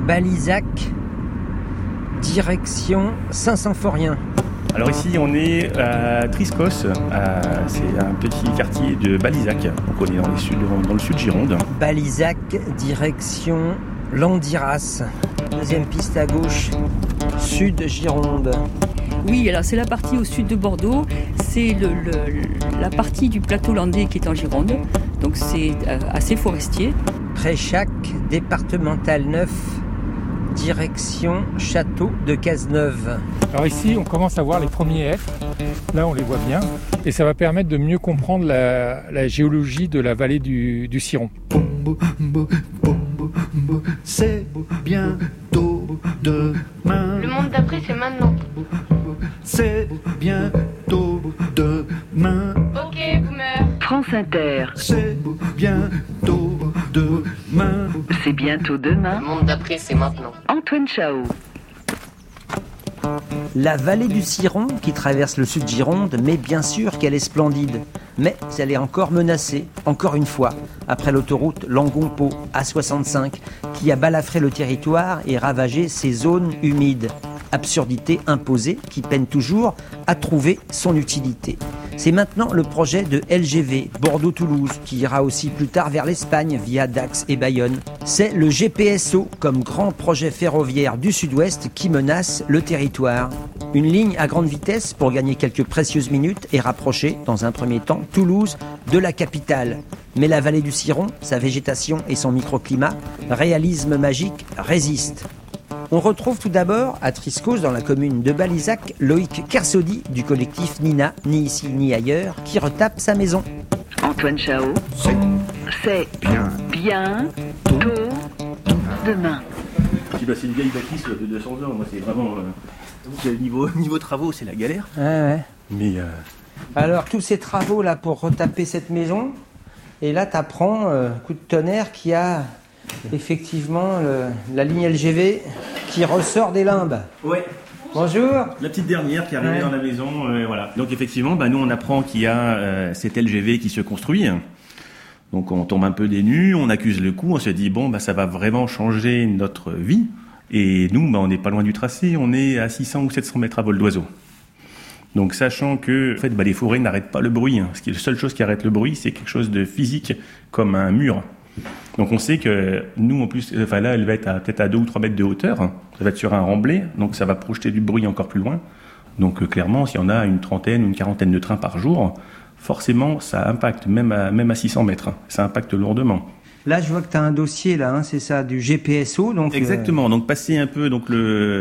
Balizac, direction Saint-Symphorien. Alors ici on est à Triscos, c'est un petit quartier de Balizac, donc on est dans le sud Gironde. Balizac, direction Landiras, deuxième piste à gauche, sud Gironde. Oui, alors c'est la partie au sud de Bordeaux, c'est la partie du plateau landais qui est en Gironde, donc c'est assez forestier. Préchac, départemental 9, direction Château de Cazeneuve. Alors ici, on commence à voir les premiers hêtres. Là, on les voit bien. Et ça va permettre de mieux comprendre la géologie de la vallée du Ciron. C'est bientôt demain. Le monde d'après, c'est maintenant. C'est bientôt demain. Ok, boomer. France Inter. C'est bientôt demain. C'est bientôt demain. Le monde d'après, c'est maintenant. Antoine Chao. La vallée du Ciron, qui traverse le sud Gironde, mais bien sûr qu'elle est splendide. Mais elle est encore menacée, encore une fois, après l'autoroute Langon-Pau, A65, qui a balafré le territoire et ravagé ses zones humides. Absurdité imposée qui peine toujours à trouver son utilité. C'est maintenant le projet de LGV Bordeaux-Toulouse qui ira aussi plus tard vers l'Espagne via Dax et Bayonne. C'est le GPSO comme grand projet ferroviaire du sud-ouest qui menace le territoire. Une ligne à grande vitesse pour gagner quelques précieuses minutes et rapprocher, dans un premier temps, Toulouse de la capitale. Mais la vallée du Ciron, sa végétation et son microclimat, réalisme magique, résistent. On retrouve tout d'abord à Triscos, dans la commune de Balizac, Loïc Kersaudy du collectif Nina, ni ici ni ailleurs, qui retape sa maison. Antoine Chao. C'est bientôt demain. C'est une vieille bâtisse de 200 ans, moi c'est vraiment... niveau travaux, c'est la galère. Ouais. Mais Alors tous ces travaux là pour retaper cette maison, et là t'apprends, coup de tonnerre, qu'il y a effectivement la ligne LGV qui ressort des limbes. ouais. Bonjour. La petite dernière qui est arrivée dans la maison, voilà. Donc effectivement, nous on apprend qu'il y a cet LGV qui se construit. Donc on tombe un peu des nues, on accuse le coup, on se dit ça va vraiment changer notre vie. Et nous, on n'est pas loin du tracé, on est à 600 ou 700 mètres à vol d'oiseau. Donc sachant que en fait, les forêts n'arrêtent pas le bruit. La seule chose qui arrête le bruit, c'est quelque chose de physique comme un mur. Donc on sait que nous en plus, là elle va être peut-être à 2 ou 3 mètres de hauteur, ça va être sur un remblai, donc ça va projeter du bruit encore plus loin. Donc clairement, s'il y en a une trentaine, une quarantaine de trains par jour, forcément ça impacte, même à 600 mètres, ça impacte lourdement. Là je vois que tu as un dossier là, c'est ça, du GPSO. Donc, exactement, donc passer un peu donc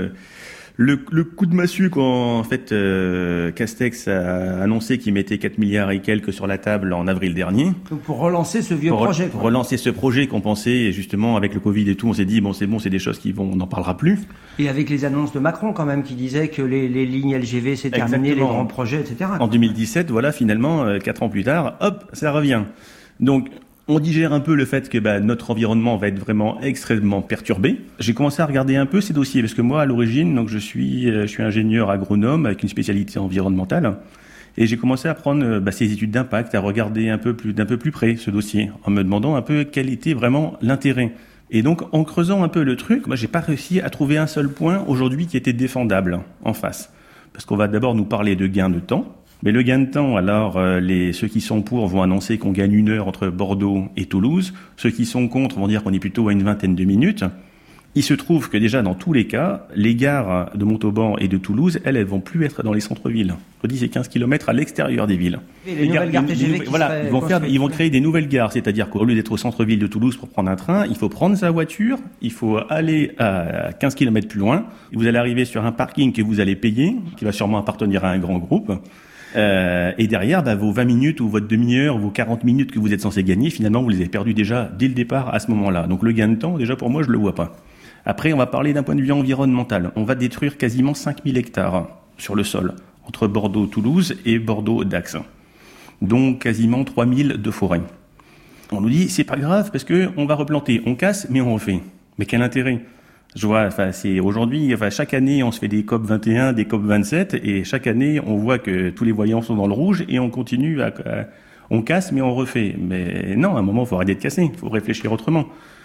le coup de massue quand en fait Castex a annoncé qu'il mettait 4 milliards et quelques sur la table en avril dernier. Donc pour relancer ce vieux projet. Pour relancer ce projet qu'on pensait, et justement avec le Covid et tout, on s'est dit c'est des choses on n'en parlera plus. Et avec les annonces de Macron quand même qui disait que les lignes LGV c'est terminé, exactement. Les grands projets, etc. En 2017, voilà, finalement, 4 ans plus tard, hop, ça revient. Donc on digère un peu le fait que notre environnement va être vraiment extrêmement perturbé. J'ai commencé à regarder un peu ces dossiers parce que moi, à l'origine, donc je suis ingénieur agronome avec une spécialité environnementale, et j'ai commencé à prendre ces études d'impact, à regarder d'un peu plus près ce dossier, en me demandant un peu quel était vraiment l'intérêt. Et donc, en creusant un peu le truc, j'ai pas réussi à trouver un seul point aujourd'hui qui était défendable en face, parce qu'on va d'abord nous parler de gain de temps. Mais le gain de temps, alors ceux qui sont pour vont annoncer qu'on gagne 1 heure entre Bordeaux et Toulouse. Ceux qui sont contre vont dire qu'on est plutôt à une vingtaine de minutes. Il se trouve que déjà dans tous les cas, les gares de Montauban et de Toulouse, elles vont plus être dans les centres-villes. Je dis c'est 15 km à l'extérieur des villes. Et les nouvelles gares TGV ils vont créer des nouvelles gares, c'est-à-dire qu'au lieu d'être au centre-ville de Toulouse pour prendre un train, il faut prendre sa voiture, il faut aller à 15 km plus loin. Vous allez arriver sur un parking que vous allez payer, qui va sûrement appartenir à un grand groupe. Et derrière, vos 20 minutes ou votre demi-heure, vos 40 minutes que vous êtes censé gagner, finalement, vous les avez perdues déjà dès le départ à ce moment-là. Donc le gain de temps, déjà pour moi, je le vois pas. Après, on va parler d'un point de vue environnemental. On va détruire quasiment 5000 hectares sur le sol, entre Bordeaux-Toulouse et Bordeaux-Dax. Donc quasiment 3000 de forêt. On nous dit, c'est pas grave parce que on va replanter. On casse, mais on refait. Mais quel intérêt ? Je vois, c'est aujourd'hui, chaque année, on se fait des COP 21, des COP 27, et chaque année, on voit que tous les voyants sont dans le rouge, et on continue on casse, mais on refait. Mais non, à un moment, il faut arrêter de casser, il faut réfléchir autrement.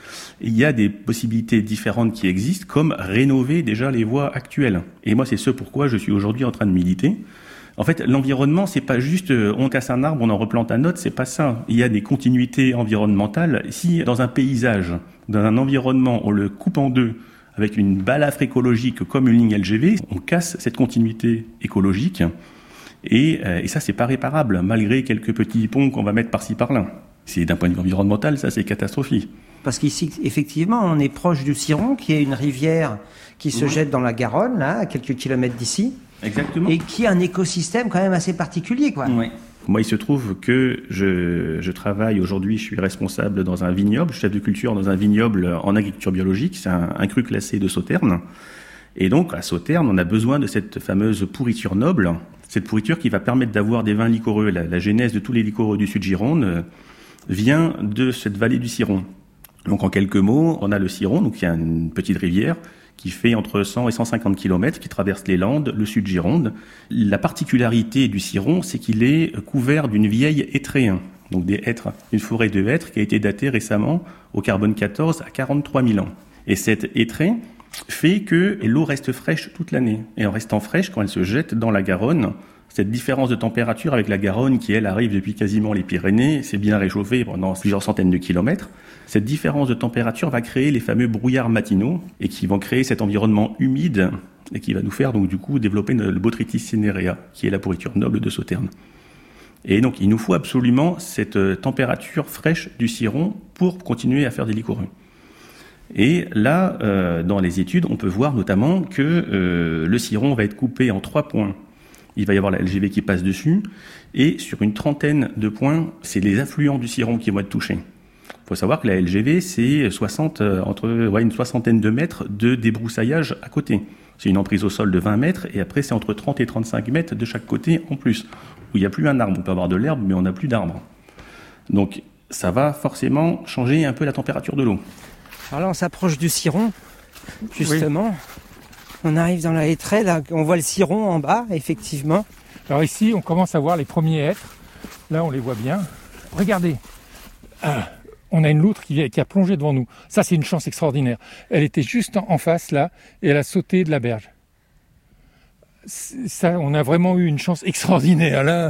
Il y a des possibilités différentes qui existent, comme rénover déjà les voies actuelles. Et moi, c'est ce pourquoi je suis aujourd'hui en train de militer. En fait, l'environnement, c'est pas juste on casse un arbre, on en replante un autre, c'est pas ça. Il y a des continuités environnementales. Si dans un paysage, dans un environnement, on le coupe en deux avec une balafre écologique comme une ligne LGV, on casse cette continuité écologique. Et ça, c'est pas réparable, malgré quelques petits ponts qu'on va mettre par-ci par-là. C'est d'un point de vue environnemental, ça c'est catastrophique. Parce qu'ici, effectivement, on est proche du Ciron, qui est une rivière qui se jette dans la Garonne, là, à quelques kilomètres d'ici. Exactement. Et qui a un écosystème quand même assez particulier, quoi. Ouais. Moi, il se trouve que je travaille aujourd'hui, je suis responsable dans un vignoble, chef de culture dans un vignoble en agriculture biologique, c'est un cru classé de Sauternes. Et donc, à Sauternes, on a besoin de cette fameuse pourriture noble, cette pourriture qui va permettre d'avoir des vins liquoreux. La genèse de tous les liquoreux du sud Gironde vient de cette vallée du Ciron. Donc, en quelques mots, on a le Ciron, donc il y a une petite rivière qui fait entre 100 et 150 km, qui traverse les Landes, le sud Gironde. La particularité du Ciron, c'est qu'il est couvert d'une vieille hêtraie, donc des hêtres, une forêt de hêtres qui a été datée récemment au carbone 14 à 43 000 ans. Et cette hêtraie fait que l'eau reste fraîche toute l'année. Et en restant fraîche, quand elle se jette dans la Garonne, cette différence de température avec la Garonne qui, elle, arrive depuis quasiment les Pyrénées, s'est bien réchauffée pendant plusieurs centaines de kilomètres. Cette différence de température va créer les fameux brouillards matinaux et qui vont créer cet environnement humide et qui va nous faire donc du coup développer le Botrytis cinerea, qui est la pourriture noble de Sauternes. Et donc il nous faut absolument cette température fraîche du Ciron pour continuer à faire des liquoreux. Et là, dans les études, on peut voir notamment que le Ciron va être coupé en 3 points. Il va y avoir la LGV qui passe dessus, et sur une trentaine de points, c'est les affluents du Ciron qui vont être touchés. Il faut savoir que la LGV, c'est une soixantaine de mètres de débroussaillage à côté. C'est une emprise au sol de 20 mètres, et après c'est entre 30 et 35 mètres de chaque côté en plus, où il n'y a plus un arbre. On peut avoir de l'herbe, mais on n'a plus d'arbre. Donc ça va forcément changer un peu la température de l'eau. Alors là, on s'approche du Ciron, justement. Oui. On arrive dans la hêtraie, là, on voit le Ciron en bas, effectivement. Alors ici, on commence à voir les premiers hêtres. Là, on les voit bien. Regardez, on a une loutre qui a plongé devant nous. Ça, c'est une chance extraordinaire. Elle était juste en face, là, et elle a sauté de la berge. Ça, on a vraiment eu une chance extraordinaire, là.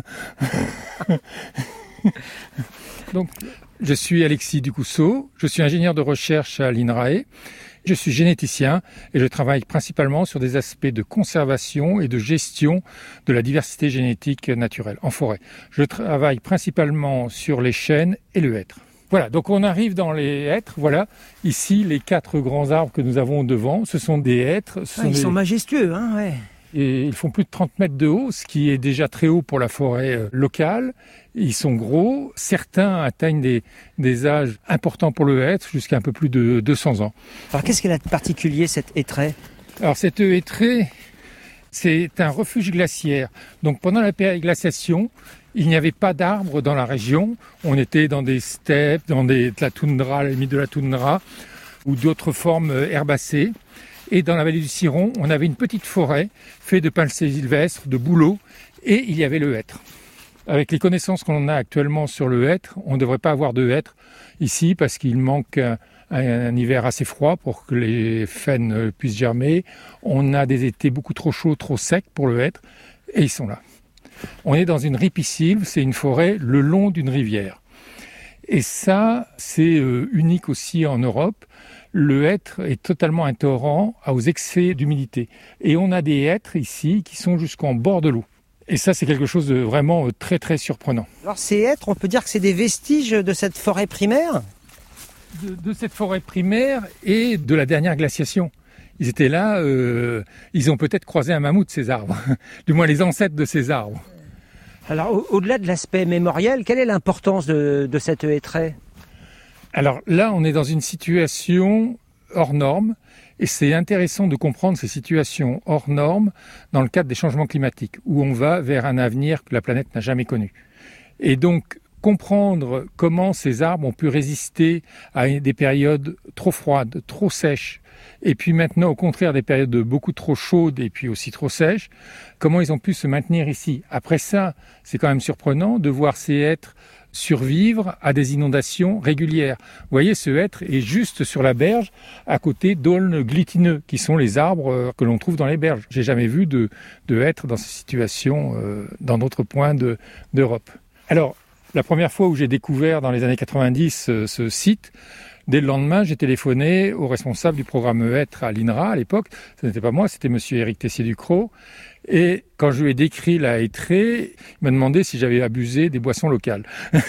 Donc, je suis Alexis Ducousseau, je suis ingénieur de recherche à l'INRAE. Je suis généticien et je travaille principalement sur des aspects de conservation et de gestion de la diversité génétique naturelle en forêt. Je travaille principalement sur les chênes et le hêtre. Voilà, donc on arrive dans les hêtres. Voilà, ici les 4 grands arbres que nous avons devant, ce sont des hêtres. Ils sont majestueux, hein, ouais. Et ils font plus de 30 mètres de haut, ce qui est déjà très haut pour la forêt locale. Ils sont gros. Certains atteignent des âges importants pour le hêtre, jusqu'à un peu plus de 200 ans. Alors qu'est-ce qu'elle a de particulier, cette hêtraie ? Alors cette hêtraie, c'est un refuge glaciaire. Donc pendant la périglaciation, il n'y avait pas d'arbres dans la région. On était dans des steppes, dans de la toundra, à la limite de la toundra, ou d'autres formes herbacées. Et dans la vallée du Ciron, on avait une petite forêt faite de pins sylvestres, de bouleaux, et il y avait le hêtre. Avec les connaissances qu'on a actuellement sur le hêtre, on ne devrait pas avoir de hêtre ici parce qu'il manque un hiver assez froid pour que les faînes puissent germer. On a des étés beaucoup trop chauds, trop secs pour le hêtre, et ils sont là. On est dans une ripisylve, c'est une forêt le long d'une rivière. Et ça, c'est unique aussi en Europe. Le hêtre est totalement intolérant aux excès d'humidité. Et on a des hêtres ici qui sont jusqu'en bord de l'eau. Et ça, c'est quelque chose de vraiment très, très surprenant. Alors ces hêtres, on peut dire que c'est des vestiges de cette forêt primaire ? De cette forêt primaire et de la dernière glaciation. Ils étaient là, ils ont peut-être croisé un mammouth, ces arbres. Du moins les ancêtres de ces arbres. Alors au-delà de l'aspect mémoriel, quelle est l'importance de cette hêtraie ? Alors là, on est dans une situation hors norme et c'est intéressant de comprendre ces situations hors normes dans le cadre des changements climatiques où on va vers un avenir que la planète n'a jamais connu. Et donc, comprendre comment ces arbres ont pu résister à des périodes trop froides, trop sèches, et puis maintenant, au contraire, des périodes beaucoup trop chaudes et puis aussi trop sèches, comment ils ont pu se maintenir ici. Après ça, c'est quand même surprenant de voir ces hêtres survivre à des inondations régulières. Vous voyez, ce hêtre est juste sur la berge, à côté d'aulnes glytineux, qui sont les arbres que l'on trouve dans les berges. J'ai jamais vu de hêtre dans cette situation dans d'autres points d'Europe. Alors, la première fois où j'ai découvert dans les années 90 ce site, dès le lendemain, j'ai téléphoné au responsable du programme hêtre à l'INRA à l'époque. Ce n'était pas moi, c'était monsieur Éric Tessier-Ducrot. Et quand je lui ai décrit la hêtraie, il m'a demandé si j'avais abusé des boissons locales.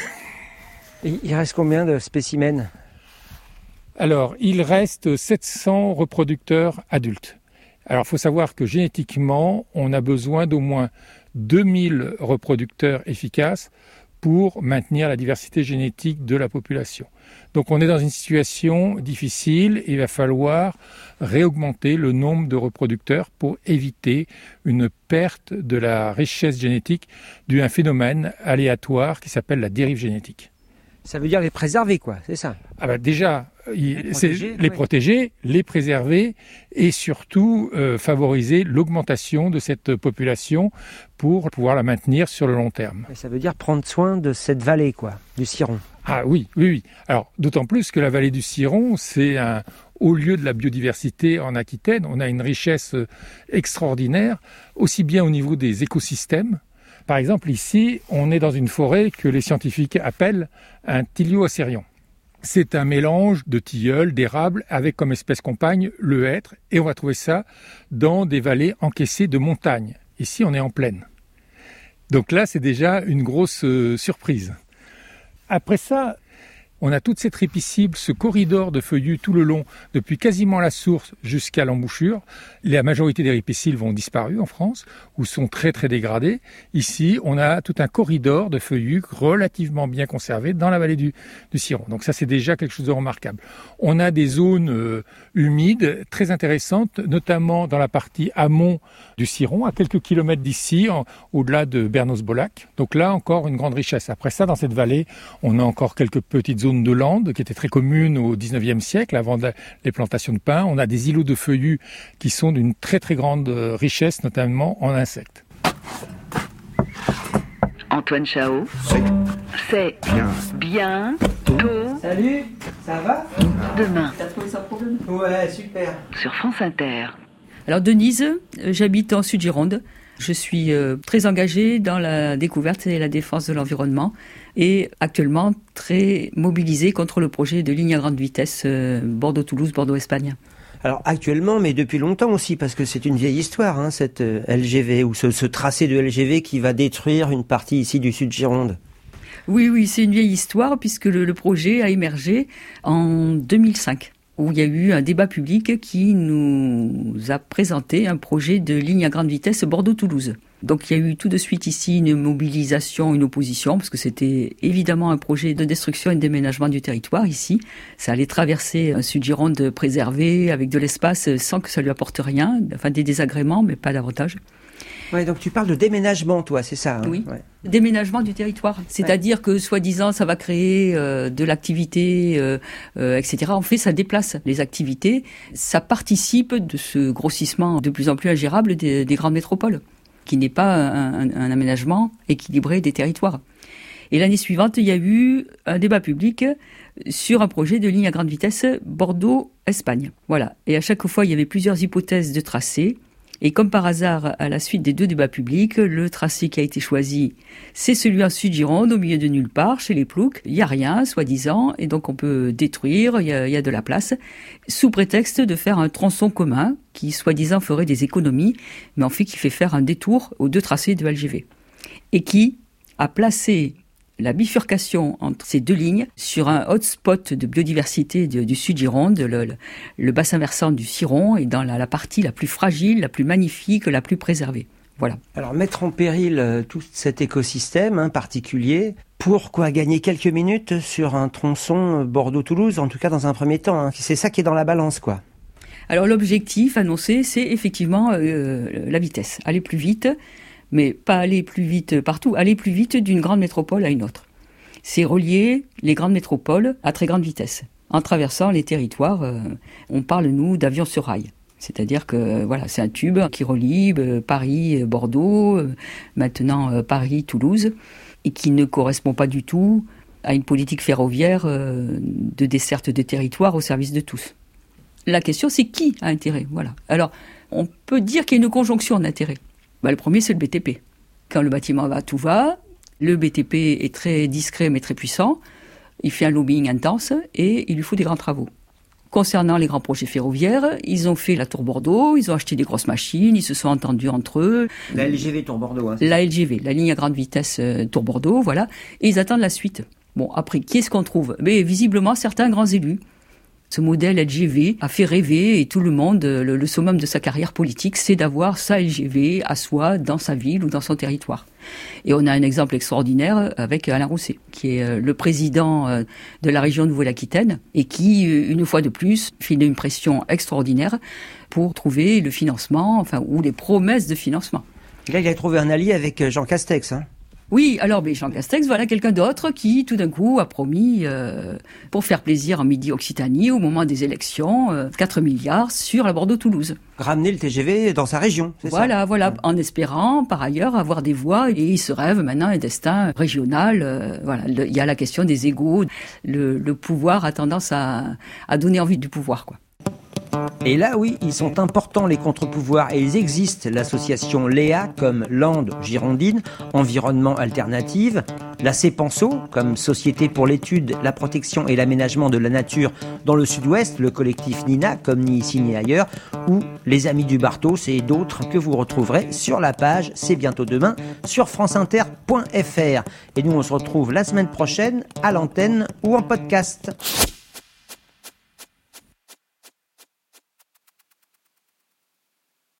Il reste combien de spécimens ? Alors, il reste 700 reproducteurs adultes. Alors, il faut savoir que génétiquement, on a besoin d'au moins 2000 reproducteurs efficaces pour maintenir la diversité génétique de la population. Donc on est dans une situation difficile et il va falloir réaugmenter le nombre de reproducteurs pour éviter une perte de la richesse génétique due à un phénomène aléatoire qui s'appelle la dérive génétique. Ça veut dire les préserver, quoi, c'est ça ? Déjà, les protéger, les préserver et surtout favoriser l'augmentation de cette population pour pouvoir la maintenir sur le long terme. Et ça veut dire prendre soin de cette vallée, quoi, du Ciron. Ah oui. Alors, d'autant plus que la vallée du Ciron, c'est un haut lieu de la biodiversité en Aquitaine. On a une richesse extraordinaire, aussi bien au niveau des écosystèmes. Par exemple, ici, on est dans une forêt que les scientifiques appellent un Tilioacérion. C'est un mélange de tilleuls, d'érable, avec comme espèce compagne le hêtre, et on va trouver ça dans des vallées encaissées de montagnes. Ici, on est en plaine. Donc là, c'est déjà une grosse surprise. Après ça, on a toute cette ripiscible, ce corridor de feuillus tout le long, depuis quasiment la source jusqu'à l'embouchure. La majorité des ripiscilles ont disparu en France, ou sont très très dégradées. Ici, on a tout un corridor de feuillus relativement bien conservés dans la vallée du Ciron. Donc ça, c'est déjà quelque chose de remarquable. On a des zones humides très intéressantes, notamment dans la partie amont du Ciron, à quelques kilomètres d'ici, au-delà de Bernos-Bolac. Donc là, encore une grande richesse. Après ça, dans cette vallée, on a encore quelques petites zones de landes qui étaient très communes au XIXe siècle, avant les plantations de pins. On a des îlots de feuillus qui sont d'une très très grande richesse, notamment en insectes. Antoine Chao, c'est bientôt. Salut, ça va ? Demain. T'as trouvé ça problème ? Ouais, super. Sur France Inter. Alors Denise, j'habite en Sud-Gironde. Je suis très engagée dans la découverte et la défense de l'environnement et actuellement très mobilisée contre le projet de ligne à grande vitesse Bordeaux-Toulouse, Bordeaux-Espagne. Alors actuellement, mais depuis longtemps aussi, parce que c'est une vieille histoire, hein, cette LGV, ou ce tracé de LGV qui va détruire une partie ici du Sud-Gironde. Oui, c'est une vieille histoire puisque le projet a émergé en 2005. Où il y a eu un débat public qui nous a présenté un projet de ligne à grande vitesse Bordeaux-Toulouse. Donc il y a eu tout de suite ici une mobilisation, une opposition, parce que c'était évidemment un projet de destruction et de déménagement du territoire ici. Ça allait traverser un Sud-Gironde préservé, avec de l'espace, sans que ça lui apporte rien, enfin des désagréments, mais pas davantage. Ouais, donc tu parles de déménagement, toi, c'est ça, hein ? Oui, ouais. Déménagement du territoire. C'est-à-dire que, soi-disant, ça va créer de l'activité, etc. En fait, ça déplace les activités. Ça participe de ce grossissement de plus en plus ingérable des grandes métropoles, qui n'est pas un aménagement équilibré des territoires. Et l'année suivante, il y a eu un débat public sur un projet de ligne à grande vitesse Bordeaux-Espagne. Voilà. Et à chaque fois, il y avait plusieurs hypothèses de tracé. Et comme par hasard, à la suite des deux débats publics, le tracé qui a été choisi, c'est celui en Sud-Gironde, au milieu de nulle part, chez les Ploucs. Il n'y a rien, soi-disant, et donc on peut détruire, il y a de la place, sous prétexte de faire un tronçon commun qui, soi-disant, ferait des économies, mais en fait qui fait faire un détour aux deux tracés de LGV. Et qui a placé la bifurcation entre ces deux lignes sur un hotspot de biodiversité du Sud-Gironde, le bassin versant du Ciron, et dans la partie la plus fragile, la plus magnifique, la plus préservée. Voilà. Alors mettre en péril tout cet écosystème particulier, pour quoi gagner quelques minutes sur un tronçon Bordeaux-Toulouse, en tout cas dans un premier temps, hein. C'est ça qui est dans la balance, quoi. Alors l'objectif annoncé, c'est effectivement la vitesse, aller plus vite. Mais pas aller plus vite partout, aller plus vite d'une grande métropole à une autre. C'est relier les grandes métropoles à très grande vitesse. En traversant les territoires, on parle, nous, d'avion sur rail. C'est-à-dire que voilà, c'est un tube qui relie Paris-Bordeaux, maintenant Paris-Toulouse, et qui ne correspond pas du tout à une politique ferroviaire de desserte de territoire au service de tous. La question, c'est qui a intérêt, voilà. Alors, on peut dire qu'il y a une conjonction d'intérêts. Le premier, c'est le BTP. Quand le bâtiment va, tout va. Le BTP est très discret mais très puissant. Il fait un lobbying intense et il lui faut des grands travaux. Concernant les grands projets ferroviaires, ils ont fait la Tour Bordeaux, ils ont acheté des grosses machines, ils se sont entendus entre eux. La LGV Tour Bordeaux. La LGV, la ligne à grande vitesse Tour Bordeaux, voilà. Et ils attendent la suite. Bon, après, qui est-ce qu'on trouve ? Mais visiblement, certains grands élus. Ce modèle LGV a fait rêver et tout le monde, le summum de sa carrière politique, c'est d'avoir sa LGV à soi dans sa ville ou dans son territoire. Et on a un exemple extraordinaire avec Alain Rousset, qui est le président de la région Nouvelle-Aquitaine et qui, une fois de plus, fait une pression extraordinaire pour trouver le financement, ou les promesses de financement. Et là, il a trouvé un allié avec Jean Castex, hein. Oui, alors Jean Castex, voilà quelqu'un d'autre qui, tout d'un coup, a promis, pour faire plaisir en Midi-Occitanie, au moment des élections, 4 milliards sur la Bordeaux-Toulouse. Ramener le TGV dans sa région, c'est ça ? Voilà, ouais. En espérant, par ailleurs, avoir des voix. Et il se rêve maintenant un destin régional. Il y a la question des égaux. Le pouvoir a tendance à donner envie du pouvoir, quoi. Et là, oui, ils sont importants, les contre-pouvoirs, et ils existent. L'association Léa, comme Landes girondine, Environnement Alternative, la CEPANSO, comme Société pour l'étude, la protection et l'aménagement de la nature dans le sud-ouest, le collectif Nina, comme ni ici ni ailleurs, ou les Amis du Bartos et d'autres que vous retrouverez sur la page C'est bientôt demain sur franceinter.fr. Et nous, on se retrouve la semaine prochaine à l'antenne ou en podcast.